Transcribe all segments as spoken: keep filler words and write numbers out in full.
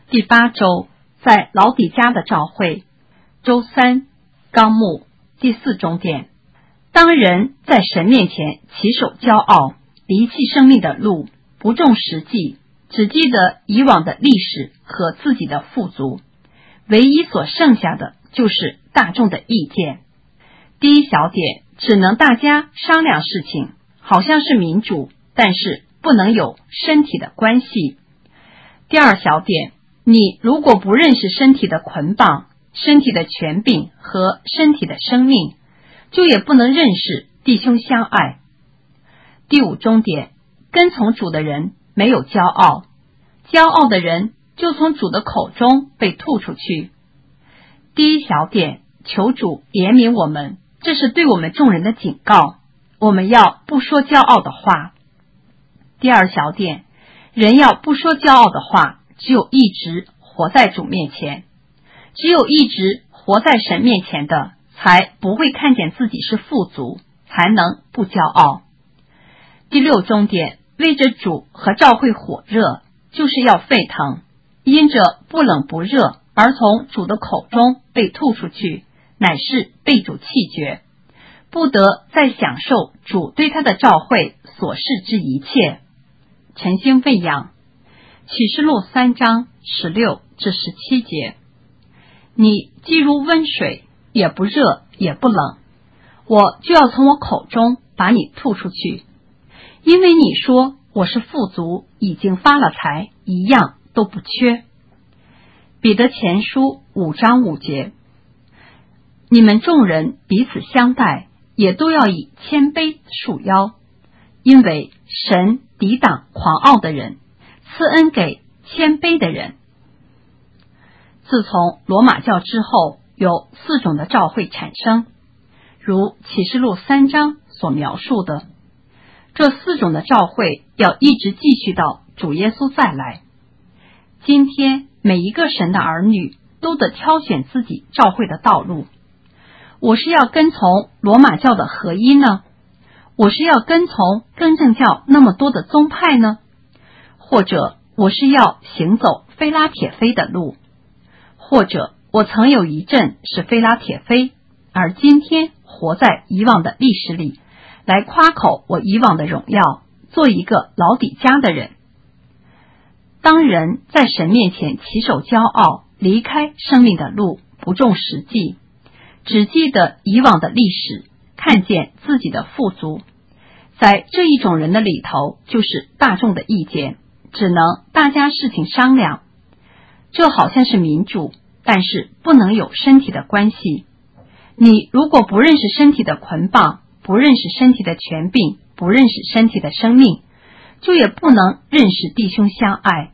第八周，在老底嘉的召会，周三，纲目第四中点。当人在神面前起手骄傲，离弃生命的路，不重实际，只记得以往的历史和自己的富足，唯一所剩下的就是大众的意见。第一小点，只能大家商量事情，好像是民主，但是不能有身体的关系。第二小点，你如果不认识身体的捆绑、身体的权柄和身体的生命，就也不能认识弟兄相爱。第五中点，跟从主的人没有骄傲，骄傲的人就从主的口中被吐出去。第一小点，求主怜悯我们，这是对我们众人的警告，我们要不说骄傲的话。第二小点，人要不说骄傲的话，只有一直活在主面前，只有一直活在神面前的，才不会看见自己是富足，才能不骄傲。第六中点，为着主和召会火热，就是要沸腾，因着不冷不热而从主的口中被吐出去，乃是被主弃绝，不得再享受主对他的召会所示之一切。晨星喂养，启示录三章十六至十七节。你既如温水，也不热也不冷，我就要从我口中把你吐出去，因为你说我是富足，已经发了财，一样都不缺。彼得前书五章五节。你们众人彼此相待，也都要以谦卑束腰，因为神抵挡狂傲的人，赐恩给谦卑的人。自从罗马教之后，有四种的召会产生，如启示录三章所描述的。这四种的召会要一直继续到主耶稣再来。今天每一个神的儿女都得挑选自己召会的道路。我是要跟从罗马教的合一呢？我是要跟从更正教那么多的宗派呢？或者我是要行走非拉铁非的路？或者我曾有一阵是非拉铁非，而今天活在以往的历史里，来夸口我以往的荣耀，做一个老底嘉的人。当人在神面前起手骄傲，离开生命的路，不重实际，只记得以往的历史，看见自己的富足，在这一种人的里头，就是大众的意见，只能大家事情商量。这好像是民主，但是不能有身体的关系。你如果不认识身体的捆绑，不认识身体的权柄，不认识身体的生命，就也不能认识弟兄相爱。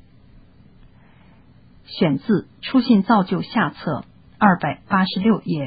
选自初信造就下册二百八十六页。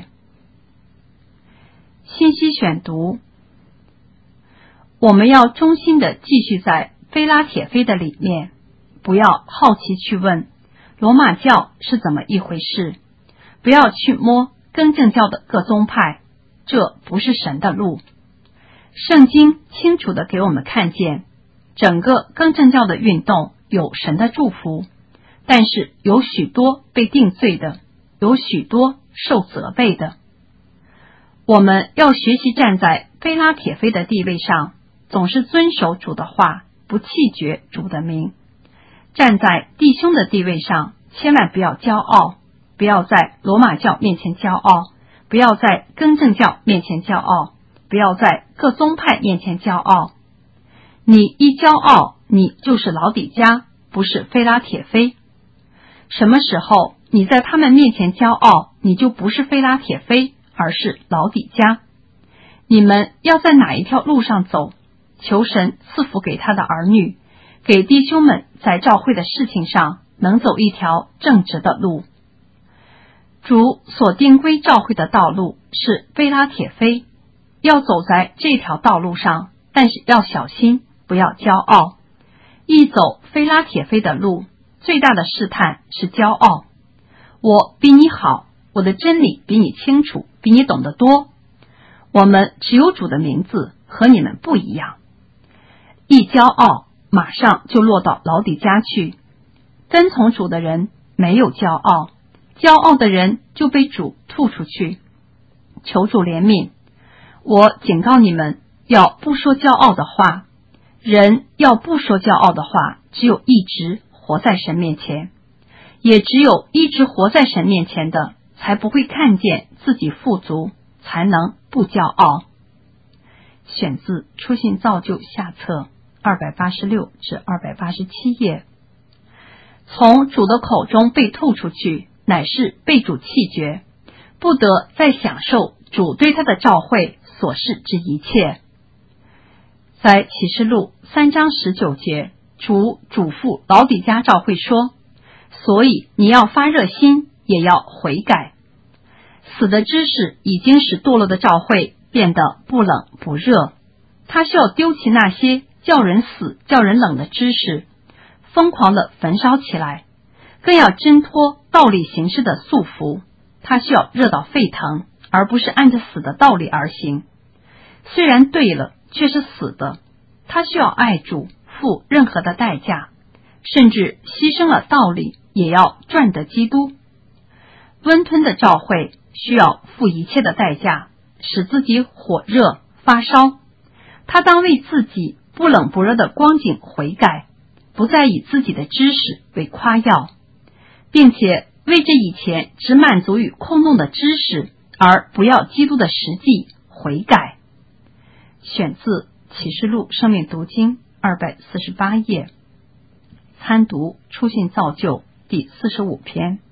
信息选读，我们要忠心的继续在非拉铁非的里面，不要好奇去问罗马教是怎么一回事，不要去摸更正教的各宗派，这不是神的路。圣经清楚的给我们看见，整个更正教的运动有神的祝福，但是有许多被定罪的，有许多受责备的。我们要学习站在非拉铁非的地位上，总是遵守主的话，不弃绝主的名。站在弟兄的地位上，千万不要骄傲，不要在罗马教面前骄傲，不要在更正教面前骄傲，不要在各宗派面前骄傲。你一骄傲，你就是老底嘉，不是非拉铁非。什么时候你在他们面前骄傲，你就不是非拉铁非，而是老底嘉。你们要在哪一条路上走，求神赐福给他的儿女，给弟兄们在召会的事情上能走一条正直的路。主所定规召会的道路是非拉铁非，要走在这条道路上，但是要小心，不要骄傲。一走非拉铁非的路，最大的试探是骄傲。我比你好，我的真理比你清楚，比你懂得多。我们只有主的名字，和你们不一样。一骄傲，马上就落到老底嘉去。跟从主的人没有骄傲，骄傲的人就被主吐出去。求主怜悯，我警告你们，要不说骄傲的话。人要不说骄傲的话，只有一直活在神面前，也只有一直活在神面前的，才不会看见自己富足，才能不骄傲。选自初信造就下册二百八十六至二百八十七页。从主的口中被吐出去，乃是被主弃绝，不得再享受主对他的召会所示之一切。在启示录三章十九节，主嘱咐老底嘉召会说，所以你要发热心，也要悔改。死的知识已经使堕落的召会变得不冷不热，他需要丢弃那些叫人死叫人冷的知识，疯狂地焚烧起来，更要挣脱道理形式的束缚。他需要热到沸腾，而不是按着死的道理而行。虽然对了，却是死的。他需要爱主，付任何的代价，甚至牺牲了道理，也要赚得基督。温吞的召会需要付一切的代价，使自己火热发烧。他当为自己不冷不热的光景悔改，不再以自己的知识为夸耀，并且为这以前只满足于空洞的知识而不要基督的实际悔改。选自启示录生命读经二百四十八页，参读初信造就第四十五篇。